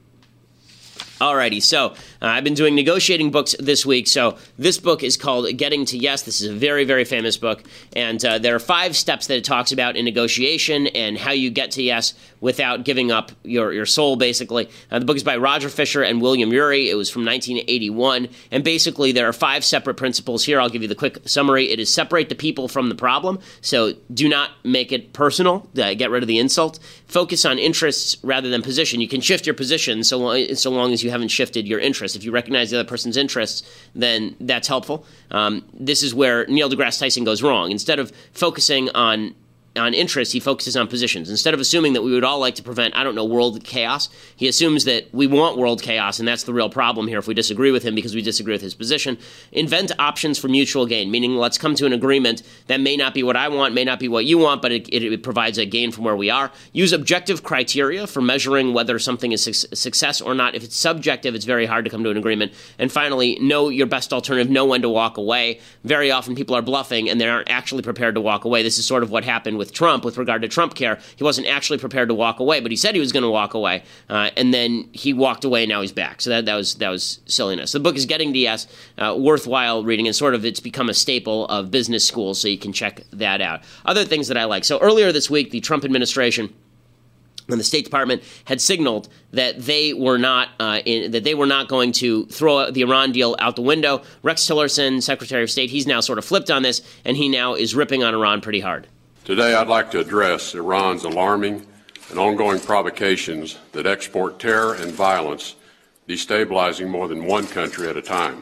Alrighty, so uh, I've been doing negotiating books this week. So this book is called Getting to Yes. This is a very, very famous book. And uh, there are five steps that it talks about in negotiation and how you get to yes without giving up your, your soul, basically. Uh, the book is by Roger Fisher and William Ury. It was from nineteen eighty-one. And basically, there are five separate principles here. I'll give you the quick summary. It is separate the people from the problem. So do not make it personal. Uh, get rid of the insult. Focus on interests rather than position. You can shift your position so long, so long as you haven't shifted your interests. If you recognize the other person's interests, then that's helpful. Um, this is where Neil deGrasse Tyson goes wrong. Instead of focusing on on interests, he focuses on positions. Instead of assuming that we would all like to prevent, I don't know, world chaos, he assumes that we want world chaos, and that's the real problem here if we disagree with him because we disagree with his position. Invent options for mutual gain, meaning let's come to an agreement that may not be what I want, may not be what you want, but it, it, it provides a gain from where we are. Use objective criteria for measuring whether something is su- success or not. If it's subjective, it's very hard to come to an agreement. And finally, know your best alternative, know when to walk away. Very often people are bluffing and they aren't actually prepared to walk away. This is sort of what happened with Trump with regard to Trump care. He wasn't actually prepared to walk away, but he said he was going to walk away, uh, and then he walked away, and now he's back. So that, that was that was silliness. The book is Getting to Yes, uh, worthwhile reading, and sort of it's become a staple of business schools, so you can check that out. Other things that I like. So earlier this week, the Trump administration and the State Department had signaled that they were not uh, in, that they were not going to throw the Iran deal out the window. Rex Tillerson, Secretary of State, he's now sort of flipped on this, and he now is ripping on Iran pretty hard. Today, I'd like to address Iran's alarming and ongoing provocations that export terror and violence, destabilizing more than one country at a time.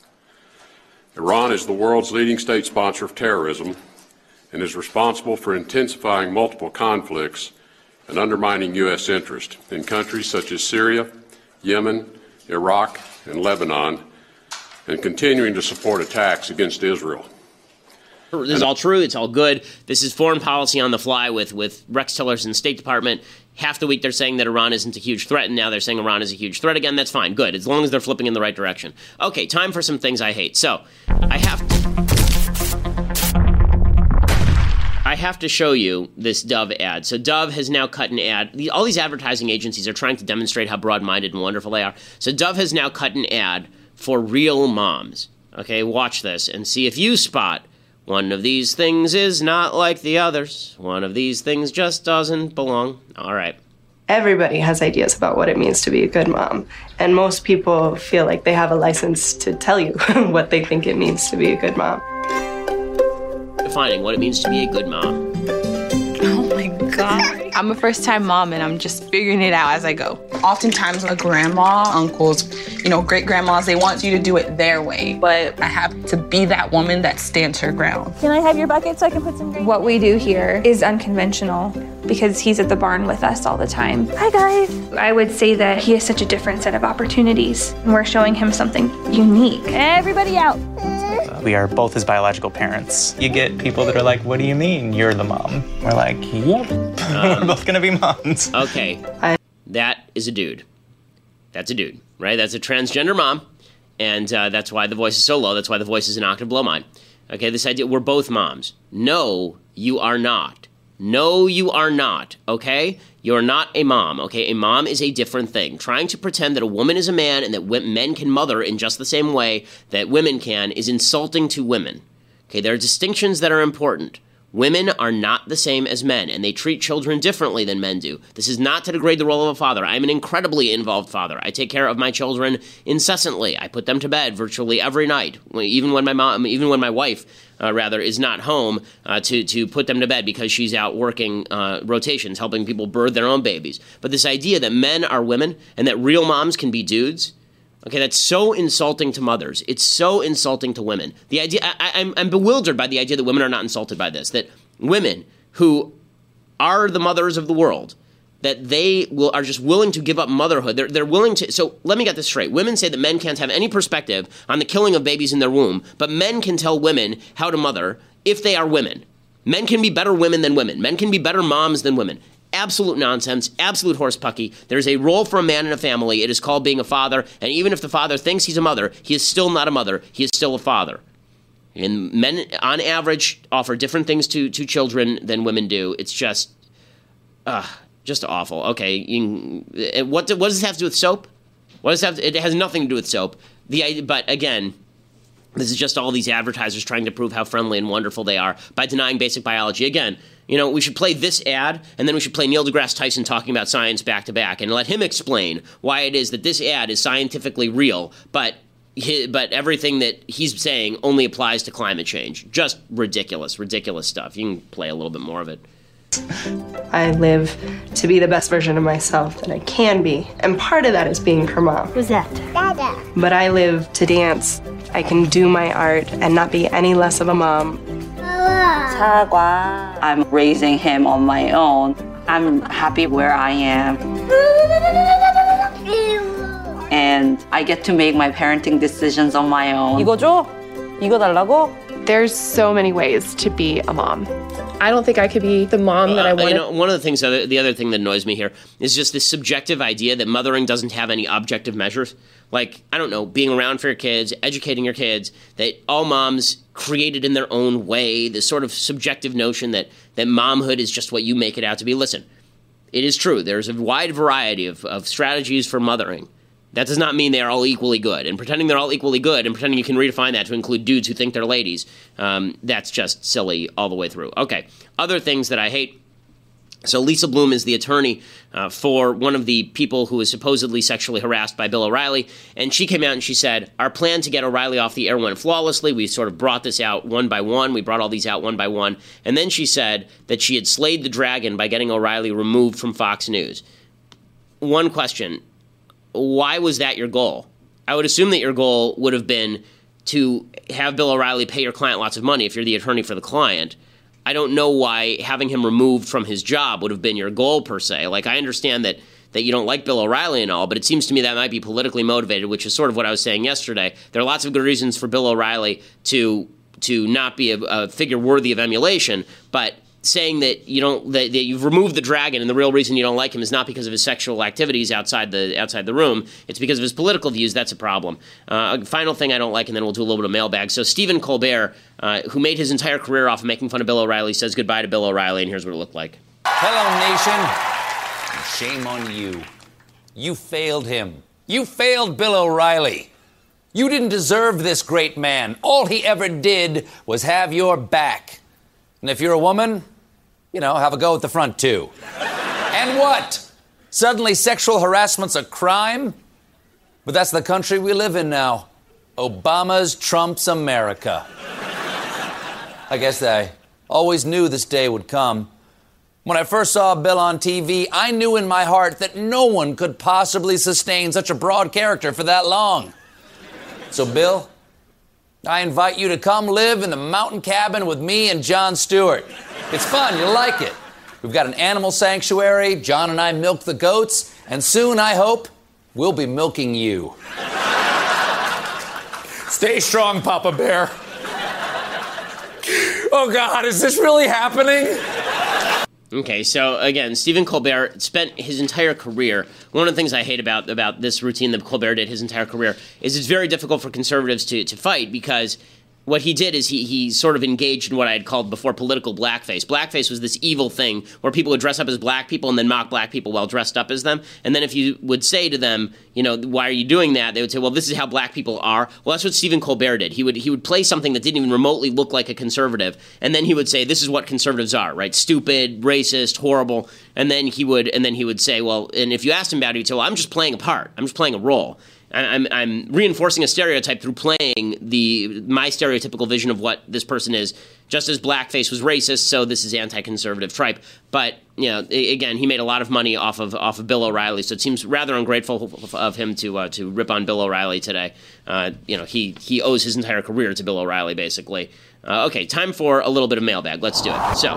Iran is the world's leading state sponsor of terrorism and is responsible for intensifying multiple conflicts and undermining U S interest in countries such as Syria, Yemen, Iraq, and Lebanon, and continuing to support attacks against Israel. This is all true. It's all good. This is foreign policy on the fly with, with Rex Tillerson, State Department. Half the week they're saying that Iran isn't a huge threat, and now they're saying Iran is a huge threat again. That's fine. Good. As long as they're flipping in the right direction. Okay, time for some things I hate. So, I have to... I have to show you this Dove ad. So Dove has now cut an ad. The, all these advertising agencies are trying to demonstrate how broad-minded and wonderful they are. So Dove has now cut an ad for real moms. Okay, watch this and see if you spot one of these things is not like the others. One of these things just doesn't belong. All right. Everybody has ideas about what it means to be a good mom. And most people feel like they have a license to tell you what they think it means to be a good mom. Defining what it means to be a good mom. Oh my God. I'm a first-time mom, and I'm just figuring it out as I go. Oftentimes, a grandma, uncles, you know, great-grandmas, they want you to do it their way. But I have to be that woman that stands her ground. Can I have your bucket so I can put some green? What we do here is unconventional because he's at the barn with us all the time. Hi, guys. I would say that he has such a different set of opportunities, and we're showing him something unique. Everybody out. We are both his biological parents. You get people that are like, what do you mean you're the mom? We're like, yep, um, we're both gonna be moms. Okay, that is a dude. That's a dude, right? That's a transgender mom, and uh, that's why the voice is so low. That's why the voice is an octave below mine. Okay, this idea, we're both moms. No, you are not. No, you are not, okay? You're not a mom, okay? A mom is a different thing. Trying to pretend that a woman is a man and that men can mother in just the same way that women can is insulting to women. Okay, there are distinctions that are important. Women are not the same as men, and they treat children differently than men do. This is not to degrade the role of a father. I'm an incredibly involved father. I take care of my children incessantly. I put them to bed virtually every night, even when my mom, even when my wife, uh, rather, is not home uh, to to put them to bed because she's out working uh, rotations, helping people birth their own babies. But this idea that men are women and that real moms can be dudes. Okay, that's so insulting to mothers. It's so insulting to women. The idea, I, I'm, I'm bewildered by the idea that women are not insulted by this. That women who are the mothers of the world, that they will are just willing to give up motherhood. They're they're willing to. So let me get this straight. Women say that men can't have any perspective on the killing of babies in their womb, but men can tell women how to mother if they are women. Men can be better women than women. Men can be better moms than women. Absolute nonsense, absolute horsepucky. There's a role for a man in a family. It is called being a father, and even if the father thinks he's a mother, he is still not a mother. He is still a father. And men, on average, offer different things to, to children than women do. It's just, uh, just awful. Okay, you can, what, what does this have to do with soap? What does it have to, it has nothing to do with soap. The But again, this is just all these advertisers trying to prove how friendly and wonderful they are by denying basic biology. Again, you know, we should play this ad, and then we should play Neil deGrasse Tyson talking about science back to back, and let him explain why it is that this ad is scientifically real, but he, but everything that he's saying only applies to climate change. Just ridiculous, ridiculous stuff. You can play a little bit more of it. I live to be the best version of myself that I can be, and part of that is being her mom. Who's that? Dada. But I live to dance. I can do my art and not be any less of a mom. I'm raising him on my own. I'm happy where I am. And I get to make my parenting decisions on my own. 이거 줘? 이거 달라고? There's so many ways to be a mom. I don't think I could be the mom that I wanted. You know, one of the things, the other thing that annoys me here is just this subjective idea that mothering doesn't have any objective measures. Like, I don't know, being around for your kids, educating your kids, that all moms created in their own way, this sort of subjective notion that, that momhood is just what you make it out to be. Listen, it is true. There's a wide variety of, of strategies for mothering. That does not mean they are all equally good. And pretending they're all equally good and pretending you can redefine that to include dudes who think they're ladies, um, that's just silly all the way through. Okay, other things that I hate. So Lisa Bloom is the attorney uh, for one of the people who was supposedly sexually harassed by Bill O'Reilly, and she came out and she said, our plan to get O'Reilly off the air went flawlessly. We sort of brought this out one by one. We brought all these out one by one. And then she said that she had slayed the dragon by getting O'Reilly removed from Fox News. One question. Why was that your goal? I would assume that your goal would have been to have Bill O'Reilly pay your client lots of money if you're the attorney for the client. I don't know why having him removed from his job would have been your goal, per se. Like, I understand that, that you don't like Bill O'Reilly and all, but it seems to me that might be politically motivated, which is sort of what I was saying yesterday. There are lots of good reasons for Bill O'Reilly to to not be a, a figure worthy of emulation, but saying that you don't that, that you've removed the dragon and the real reason you don't like him is not because of his sexual activities outside the outside the room, it's because of his political views. That's a problem. Uh, a final thing I don't like, and then we'll do a little bit of mailbag. So Stephen Colbert, uh, who made his entire career off of making fun of Bill O'Reilly, says goodbye to Bill O'Reilly, and here's what it looked like. Hello, nation. Shame on you. You failed him. You failed Bill O'Reilly. You didn't deserve this great man. All he ever did was have your back. And if you're a woman, you know, have a go at the front, too. And what? Suddenly sexual harassment's a crime? But that's the country we live in now. Obama's Trump's America. I guess I always knew this day would come. When I first saw Bill on T V, I knew in my heart that no one could possibly sustain such a broad character for that long. So, Bill, I invite you to come live in the mountain cabin with me and Jon Stewart. It's fun, you'll like it. We've got an animal sanctuary, John and I milk the goats, and soon, I hope, we'll be milking you. Stay strong, Papa Bear. Oh, God, is this really happening? Okay, so again, Stephen Colbert spent his entire career. One of the things I hate about about this routine that Colbert did his entire career is it's very difficult for conservatives to, to fight because what he did is he he sort of engaged in what I had called before political blackface. Blackface was this evil thing where people would dress up as black people and then mock black people while dressed up as them. And then if you would say to them, you know, why are you doing that? They would say, well, this is how black people are. Well, that's what Stephen Colbert did. He would he would play something that didn't even remotely look like a conservative. And then he would say, this is what conservatives are, right? Stupid, racist, horrible. And then he would and then he would say, well, and if you asked him about it, he'd say, well, I'm just playing a part. I'm just playing a role. I'm, I'm reinforcing a stereotype through playing the my stereotypical vision of what this person is. Just as blackface was racist, so this is anti-conservative tripe. But you know, again, he made a lot of money off of off of Bill O'Reilly, so it seems rather ungrateful of him to uh, to rip on Bill O'Reilly today. Uh, you know, he he owes his entire career to Bill O'Reilly, basically. Uh, okay, time for a little bit of mailbag. Let's do it. So.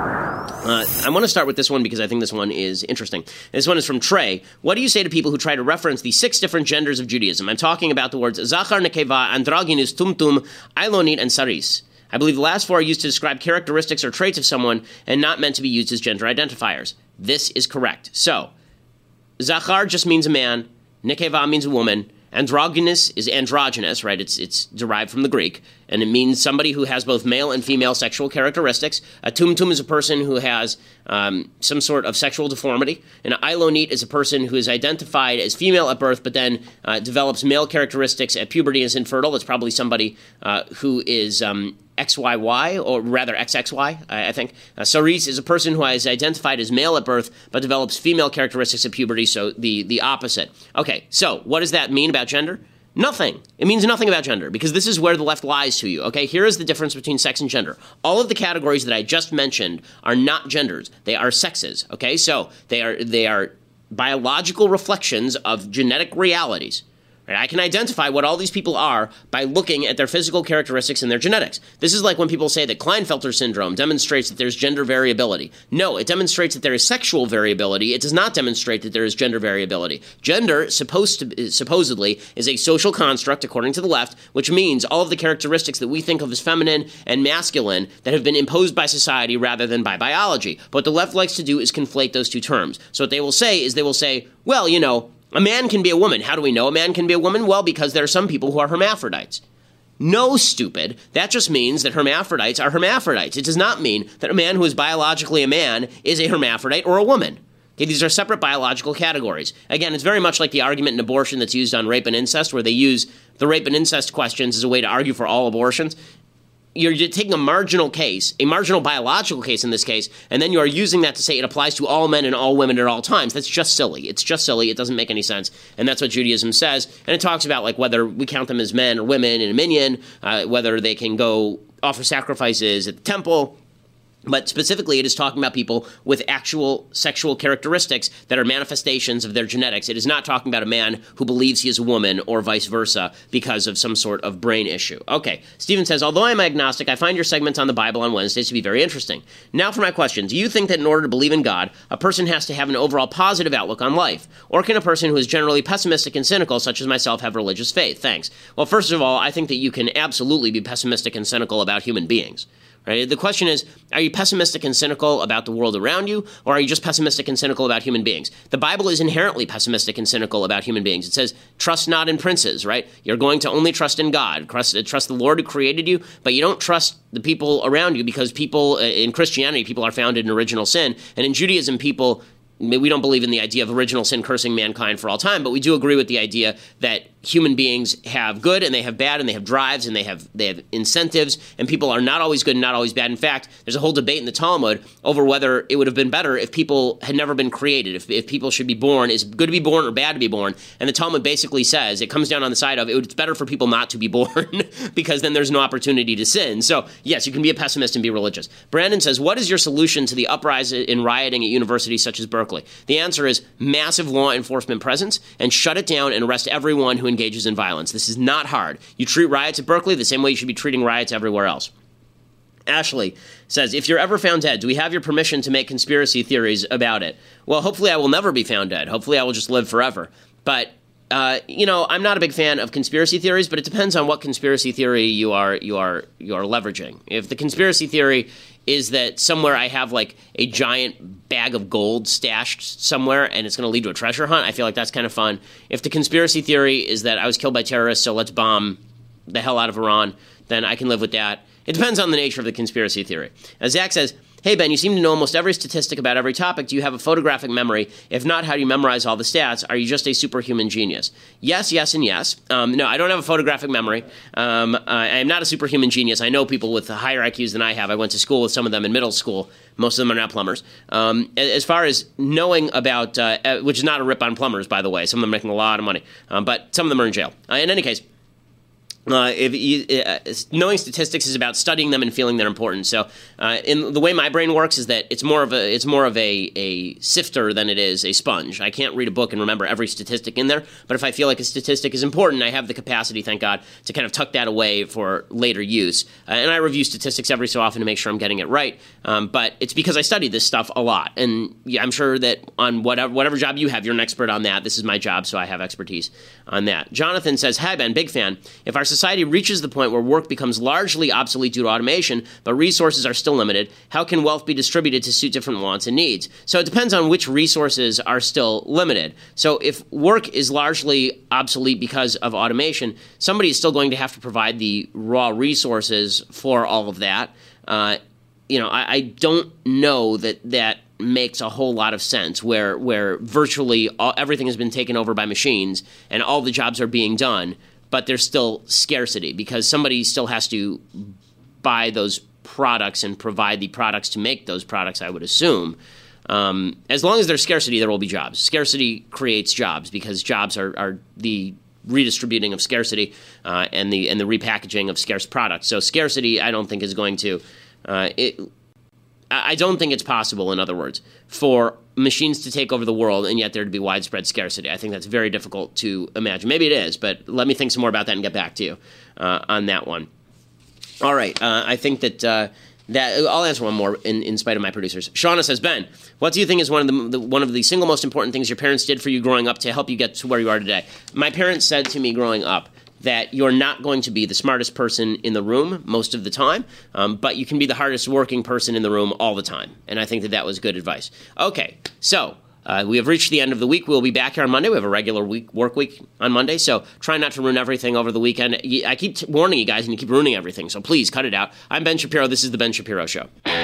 Uh, I want to start with this one because I think this one is interesting. This one is from Trey. What do you say to people who try to reference the six different genders of Judaism? I'm talking about the words Zachar, Nekeva, Androgynous, Tumtum, Ailonit, and Saris. I believe the last four are used to describe characteristics or traits of someone and not meant to be used as gender identifiers. This is correct. So, Zachar just means a man, Nekeva means a woman, androgynous is androgynous, right? It's it's derived from the Greek, and it means somebody who has both male and female sexual characteristics. A tumtum is a person who has um, some sort of sexual deformity. An ailonit is a person who is identified as female at birth, but then uh, develops male characteristics at puberty and is infertile. It's probably somebody uh, who is um, X Y Y, or rather X X Y, I, I think. Uh, Saris is a person who is identified as male at birth, but develops female characteristics at puberty, so the, the opposite. Okay, so what does that mean about gender? Nothing. It means nothing about gender, because this is where the left lies to you, okay? Here is the difference between sex and gender. All of the categories that I just mentioned are not genders. They are sexes, okay? So they are they are biological reflections of genetic realities. Right? I can identify what all these people are by looking at their physical characteristics and their genetics. This is like when people say that Klinefelter syndrome demonstrates that there's gender variability. No, it demonstrates that there is sexual variability. It does not demonstrate that there is gender variability. Gender, supposed to, supposedly, is a social construct, according to the left, which means all of the characteristics that we think of as feminine and masculine that have been imposed by society rather than by biology. But what the left likes to do is conflate those two terms. So what they will say is they will say, well, you know, a man can be a woman. How do we know a man can be a woman? Well, because there are some people who are hermaphrodites. No, stupid. That just means that hermaphrodites are hermaphrodites. It does not mean that a man who is biologically a man is a hermaphrodite or a woman. Okay, these are separate biological categories. Again, it's very much like the argument in abortion that's used on rape and incest, where they use the rape and incest questions as a way to argue for all abortions. You're taking a marginal case, a marginal biological case in this case, and then you are using that to say it applies to all men and all women at all times. That's just silly. It's just silly. It doesn't make any sense. And that's what Judaism says. And it talks about like whether we count them as men or women in a minyan, uh, whether they can go offer sacrifices at the temple, But specifically, it is talking about people with actual sexual characteristics that are manifestations of their genetics. It is not talking about a man who believes he is a woman or vice versa because of some sort of brain issue. Okay, Stephen says, although I'm agnostic, I find your segments on the Bible on Wednesdays to be very interesting. Now for my question. Do you think that in order to believe in God, a person has to have an overall positive outlook on life? Or can a person who is generally pessimistic and cynical, such as myself, have religious faith? Thanks. Well, first of all, I think that you can absolutely be pessimistic and cynical about human beings. Right? The question is, are you pessimistic and cynical about the world around you, or are you just pessimistic and cynical about human beings? The Bible is inherently pessimistic and cynical about human beings. It says, trust not in princes, right? You're going to only trust in God. Trust, trust the Lord who created you, but you don't trust the people around you because people, in Christianity, people are founded in original sin, and in Judaism, people... we don't believe in the idea of original sin cursing mankind for all time, but we do agree with the idea that human beings have good and they have bad and they have drives and they have they have incentives, and people are not always good and not always bad. In fact, there's a whole debate in the Talmud over whether it would have been better if people had never been created, if, if people should be born. Is it good to be born or bad to be born? And the Talmud basically says, it comes down on the side of it's better for people not to be born because then there's no opportunity to sin. So yes, you can be a pessimist and be religious. Brandon says, what is your solution to the uprising in rioting at universities such as Berkeley? The answer is massive law enforcement presence and shut it down and arrest everyone who engages in violence. This is not hard. You treat riots at Berkeley the same way you should be treating riots everywhere else. Ashley says, if you're ever found dead, do we have your permission to make conspiracy theories about it? Well, hopefully I will never be found dead. Hopefully I will just live forever. But Uh, you know, I'm not a big fan of conspiracy theories, but it depends on what conspiracy theory you are you are you are leveraging. If the conspiracy theory is that somewhere I have like a giant bag of gold stashed somewhere and it's going to lead to a treasure hunt, I feel like that's kind of fun. If the conspiracy theory is that I was killed by terrorists, so let's bomb the hell out of Iran, then I can live with that. It depends on the nature of the conspiracy theory. As Zach says, hey, Ben, you seem to know almost every statistic about every topic. Do you have a photographic memory? If not, how do you memorize all the stats? Are you just a superhuman genius? Yes, yes, and yes. Um, no, I don't have a photographic memory. Um, I am not a superhuman genius. I know people with higher I Qs than I have. I went to school with some of them in middle school. Most of them are not plumbers. Um, as far as knowing about, uh, which is not a rip on plumbers, by the way. Some of them are making a lot of money. Um, but some of them are in jail. Uh, in any case, Uh, if you, uh, knowing statistics is about studying them and feeling they're important. So, uh, in the way my brain works is that it's more of a it's more of a, a sifter than it is a sponge. I can't read a book and remember every statistic in there, but if I feel like a statistic is important, I have the capacity, thank God, to kind of tuck that away for later use. Uh, and I review statistics every so often to make sure I'm getting it right. Um, but it's because I study this stuff a lot, and yeah, I'm sure that on whatever whatever job you have, you're an expert on that. This is my job, so I have expertise on that. Jonathan says, "Hi Ben, big fan. If our society reaches the point where work becomes largely obsolete due to automation, but resources are still limited, how can wealth be distributed to suit different wants and needs?" So it depends on which resources are still limited. So if work is largely obsolete because of automation, somebody is still going to have to provide the raw resources for all of that. Uh, you know, I, I don't know that that makes a whole lot of sense where where virtually all, everything has been taken over by machines and all the jobs are being done, but there's still scarcity because somebody still has to buy those products and provide the products to make those products, I would assume. Um, as long as there's scarcity, there will be jobs. Scarcity creates jobs because jobs are, are the redistributing of scarcity uh, and the and the repackaging of scarce products. So scarcity, I don't think is going to uh, – it, I don't think it's possible, in other words, for machines to take over the world and yet there to be widespread scarcity. I think that's very difficult to imagine. Maybe it is, but let me think some more about that and get back to you uh, on that one. All right. Uh, I think that uh, that I'll answer one more in, in spite of my producers. Shauna says, Ben, what do you think is one of the, the one of the single most important things your parents did for you growing up to help you get to where you are today? My parents said to me growing up that you're not going to be the smartest person in the room most of the time, um, but you can be the hardest working person in the room all the time. And I think that that was good advice. Okay, so uh, we have reached the end of the week. We'll be back here on Monday. We have a regular week work week on Monday, so try not to ruin everything over the weekend. I keep t- warning you guys, and you keep ruining everything, so please cut it out. I'm Ben Shapiro. This is The Ben Shapiro Show.